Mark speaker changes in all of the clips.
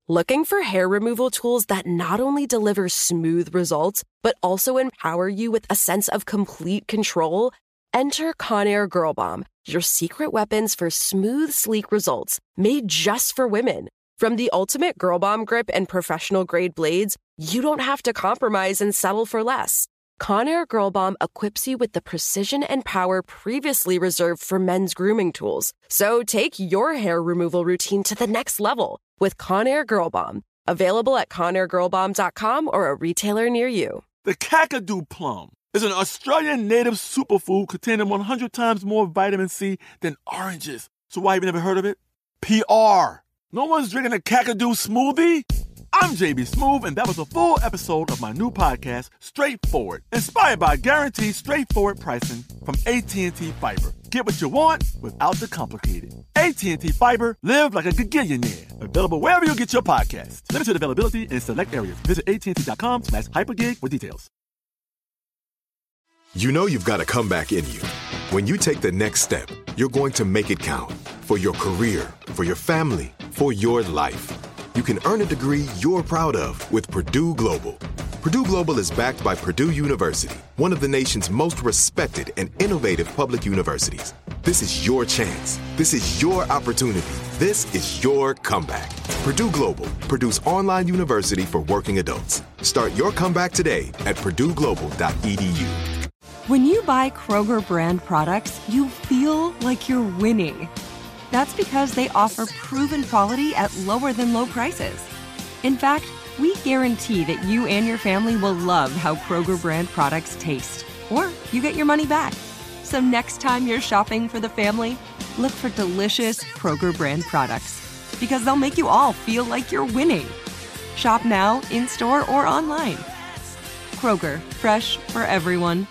Speaker 1: Looking for hair removal tools that not only deliver smooth results, but also empower you with a sense of complete control? Enter Conair Girl Bomb, your secret weapons for smooth, sleek results, made just for women. From the ultimate Girl Bomb grip and professional-grade blades, you don't have to compromise and settle for less. Conair Girl Bomb equips you with the precision and power previously reserved for men's grooming tools. So take your hair removal routine to the next level with Conair Girl Bomb. Available at ConairGirlBomb.com or a retailer near you.
Speaker 2: The Kakadu plum is an Australian native superfood containing 100 times more vitamin C than oranges. So why have you never heard of it? PR. No one's drinking a Kakadu smoothie? I'm JB Smoove, and that was a full episode of my new podcast, Straightforward, inspired by guaranteed straightforward pricing from AT&T Fiber. Get what you want without the complicated. AT&T Fiber, live like a gigillionaire. Available wherever you get your podcasts. Limited availability in select areas. Visit AT&T.com/hypergig for details.
Speaker 3: You know you've got a comeback in you. When you take the next step, you're going to make it count. For your career, for your family, for your life. You can earn a degree you're proud of with Purdue Global. Purdue Global is backed by Purdue University, one of the nation's most respected and innovative public universities. This is your chance. This is your opportunity. This is your comeback. Purdue Global, Purdue's online university for working adults. Start your comeback today at purdueglobal.edu.
Speaker 4: When you buy Kroger brand products, you feel like you're winning. That's because they offer proven quality at lower than low prices. In fact, we guarantee that you and your family will love how Kroger brand products taste, or you get your money back. So next time you're shopping for the family, look for delicious Kroger brand products, because they'll make you all feel like you're winning. Shop now, in-store, or online. Kroger, fresh for everyone.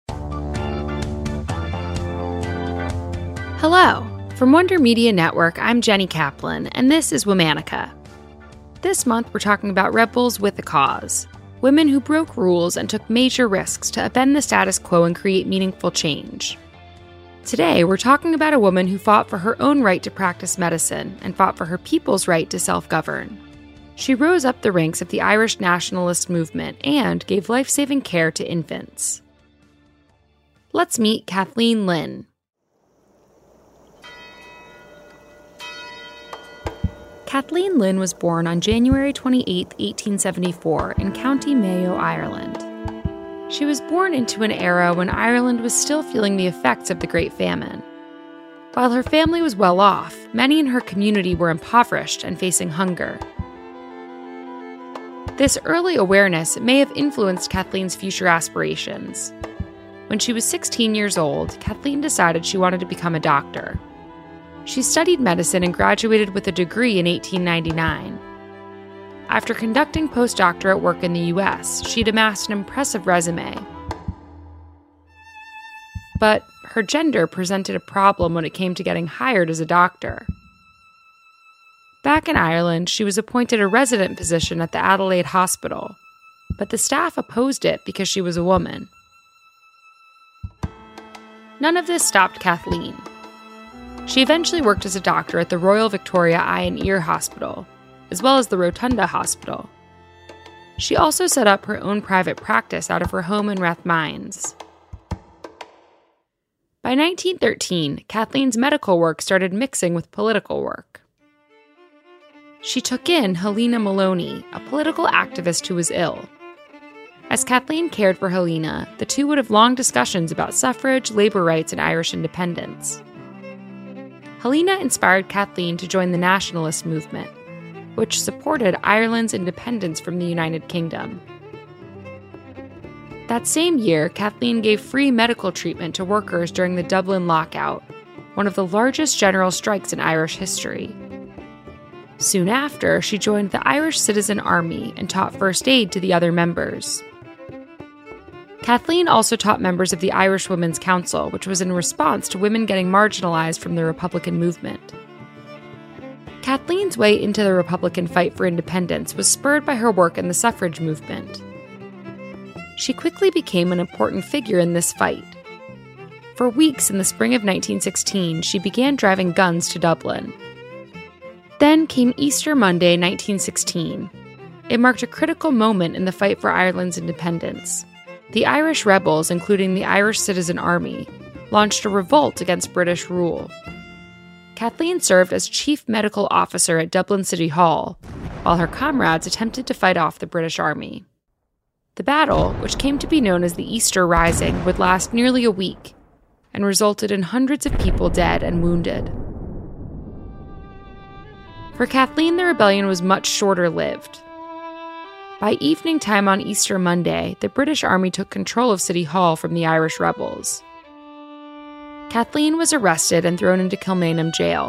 Speaker 5: Hello. From Wonder Media Network, I'm Jenny Kaplan, and this is Womanica. This month, we're talking about rebels with a cause, women who broke rules and took major risks to upend the status quo and create meaningful change. Today, we're talking about a woman who fought for her own right to practice medicine and fought for her people's right to self-govern. She rose up the ranks of the Irish nationalist movement and gave life-saving care to infants. Let's meet Kathleen Lynn. Kathleen Lynn was born on January 28, 1874, in County Mayo, Ireland. She was born into an era when Ireland was still feeling the effects of the Great Famine. While her family was well off, many in her community were impoverished and facing hunger. This early awareness may have influenced Kathleen's future aspirations. When she was 16 years old, Kathleen decided she wanted to become a doctor. She studied medicine and graduated with a degree in 1899. After conducting postdoctorate work in the U.S., she'd amassed an impressive resume. But her gender presented a problem when it came to getting hired as a doctor. Back in Ireland, she was appointed a resident position at the Adelaide Hospital, but the staff opposed it because she was a woman. None of this stopped Kathleen. She eventually worked as a doctor at the Royal Victoria Eye and Ear Hospital, as well as the Rotunda Hospital. She also set up her own private practice out of her home in Rathmines. By 1913, Kathleen's medical work started mixing with political work. She took in Helena Maloney, a political activist who was ill. As Kathleen cared for Helena, the two would have long discussions about suffrage, labor rights, and Irish independence. Helena inspired Kathleen to join the nationalist movement, which supported Ireland's independence from the United Kingdom. That same year, Kathleen gave free medical treatment to workers during the Dublin lockout, one of the largest general strikes in Irish history. Soon after, she joined the Irish Citizen Army and taught first aid to the other members. Kathleen also taught members of the Irish Women's Council, which was in response to women getting marginalized from the Republican movement. Kathleen's way into the Republican fight for independence was spurred by her work in the suffrage movement. She quickly became an important figure in this fight. For weeks in the spring of 1916, she began driving guns to Dublin. Then came Easter Monday, 1916. It marked a critical moment in the fight for Ireland's independence. The Irish rebels, including the Irish Citizen Army, launched a revolt against British rule. Kathleen served as chief medical officer at Dublin City Hall, while her comrades attempted to fight off the British Army. The battle, which came to be known as the Easter Rising, would last nearly a week and resulted in hundreds of people dead and wounded. For Kathleen, the rebellion was much shorter-lived. By evening time on Easter Monday, the British Army took control of City Hall from the Irish rebels. Kathleen was arrested and thrown into Kilmainham jail.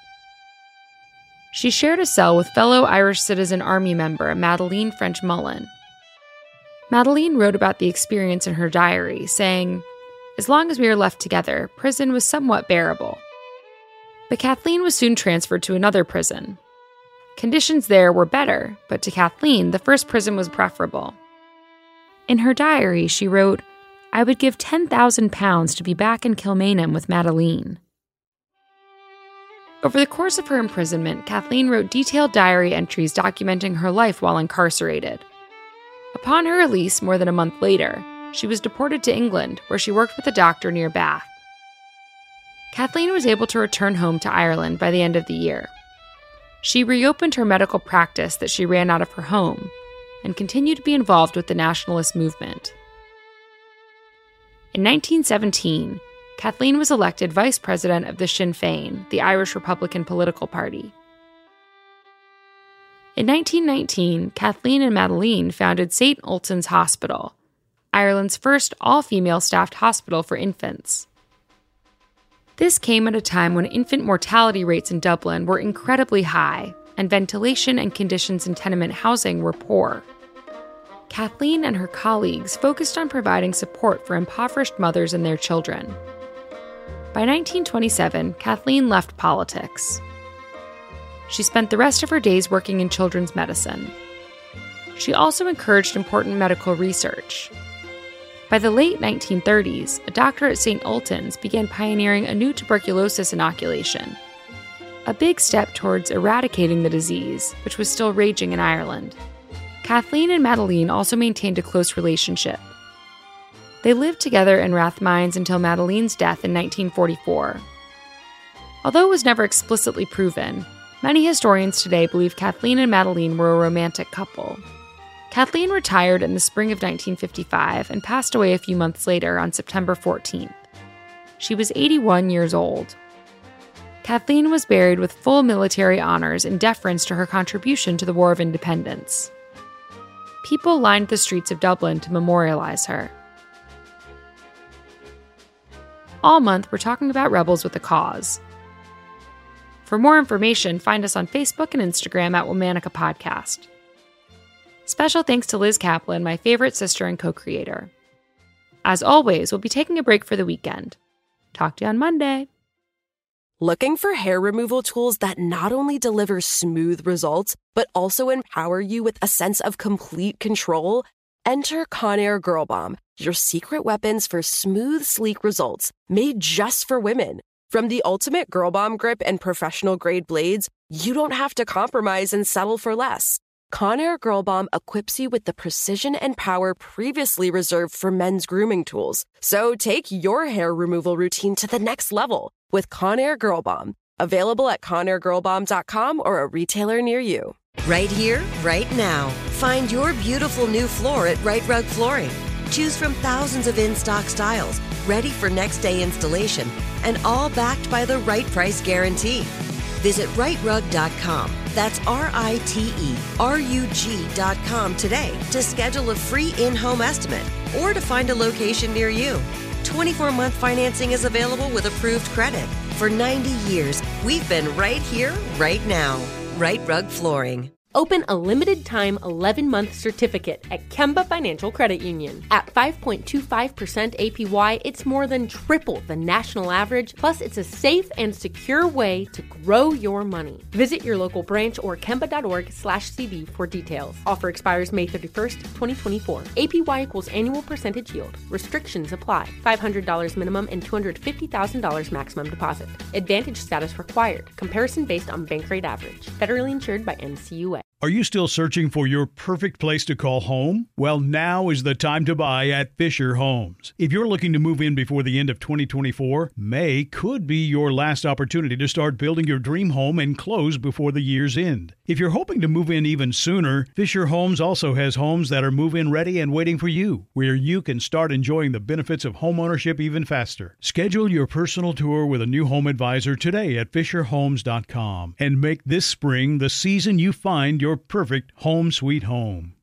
Speaker 5: She shared a cell with fellow Irish Citizen Army member Madeleine French Mullen. Madeleine wrote about the experience in her diary, saying, "As long as we were left together, prison was somewhat bearable." But Kathleen was soon transferred to another prison. Conditions there were better, but to Kathleen, the first prison was preferable. In her diary, she wrote, "I would give £10,000 to be back in Kilmainham with Madeleine." Over the course of her imprisonment, Kathleen wrote detailed diary entries documenting her life while incarcerated. Upon her release more than a month later, she was deported to England, where she worked with a doctor near Bath. Kathleen was able to return home to Ireland by the end of the year. She reopened her medical practice that she ran out of her home and continued to be involved with the nationalist movement. In 1917, Kathleen was elected vice president of the Sinn Féin, the Irish Republican political party. In 1919, Kathleen and Madeleine founded St. Ultan's Hospital, Ireland's first all-female staffed hospital for infants. This came at a time when infant mortality rates in Dublin were incredibly high, and ventilation and conditions in tenement housing were poor. Kathleen and her colleagues focused on providing support for impoverished mothers and their children. By 1927, Kathleen left politics. She spent the rest of her days working in children's medicine. She also encouraged important medical research. By the late 1930s, a doctor at St. Ultan's began pioneering a new tuberculosis inoculation, a big step towards eradicating the disease, which was still raging in Ireland. Kathleen and Madeleine also maintained a close relationship. They lived together in Rathmines until Madeleine's death in 1944. Although it was never explicitly proven, many historians today believe Kathleen and Madeleine were a romantic couple. Kathleen retired in the spring of 1955 and passed away a few months later on September 14th. She was 81 years old. Kathleen was buried with full military honors in deference to her contribution to the War of Independence. People lined the streets of Dublin to memorialize her. All month, we're talking about rebels with a cause. For more information, find us on Facebook and Instagram at Womanica Podcast. Special thanks to Liz Kaplan, my favorite sister and co-creator. As always, we'll be taking a break for the weekend. Talk to you on Monday.
Speaker 1: Looking for hair removal tools that not only deliver smooth results, but also empower you with a sense of complete control? Enter Conair Girl Bomb, your secret weapons for smooth, sleek results, made just for women. From the ultimate Girl Bomb grip and professional-grade blades, you don't have to compromise and settle for less. Conair Girl Bomb equips you with the precision and power previously reserved for men's grooming tools. So take your hair removal routine to the next level with Conair Girl Bomb. Available at ConairGirlBomb.com or a retailer near you.
Speaker 6: Right here, right now. Find your beautiful new floor at Right Rug Flooring. Choose from thousands of in-stock styles, ready for next day installation, and all backed by the right price guarantee. Visit rightrug.com. That's RITERUG.com today to schedule a free in-home estimate or to find a location near you. 24-month financing is available with approved credit. For 90 years, we've been right here, right now. Right Rug Flooring.
Speaker 7: Open a limited-time 11-month certificate at Kemba Financial Credit Union. At 5.25% APY, it's more than triple the national average, plus it's a safe and secure way to grow your money. Visit your local branch or kemba.org/cb for details. Offer expires May 31st, 2024. APY equals annual percentage yield. Restrictions apply. $500 minimum and $250,000 maximum deposit. Advantage status required. Comparison based on bank rate average. Federally insured by NCUA.
Speaker 8: Are you still searching for your perfect place to call home? Well, now is the time to buy at Fisher Homes. If you're looking to move in before the end of 2024, May could be your last opportunity to start building your dream home and close before the year's end. If you're hoping to move in even sooner, Fisher Homes also has homes that are move-in ready and waiting for you, where you can start enjoying the benefits of homeownership even faster. Schedule your personal tour with a new home advisor today at FisherHomes.com and make this spring the season you find your perfect home sweet home.